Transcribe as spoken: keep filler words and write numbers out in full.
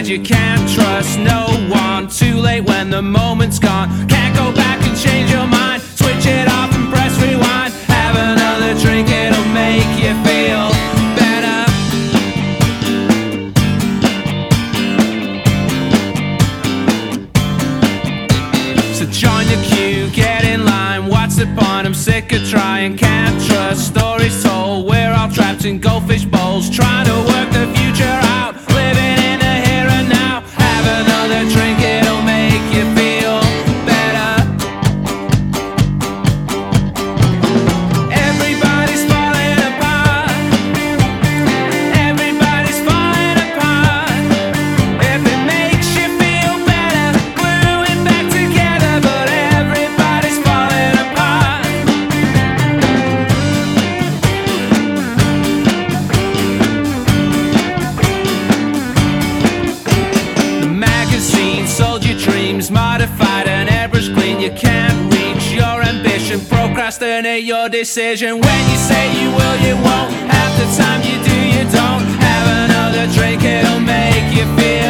said you can't trust no one. Too late when the moment's gone. Can't go back and change your mind. Switch it off and press rewind. Have another drink, it'll make you feel better. So join the queue, get in line. What's the point? I'm sick of trying. Can't trust stories told. We're all trapped in goldfish bowls, trying to work the future out. Living in the here and now. Have another drink, it'll make you feel better. Everybody's falling apart. Everybody's falling apart. If it makes you feel better, glue it back together. But everybody's falling apart. The magazine sold your dreams, modified and airbrush clean. You can't reach your ambition, procrastinate your decision. When you say you will, you won't. Half the time you do, you don't. Have another drink, it'll make you feel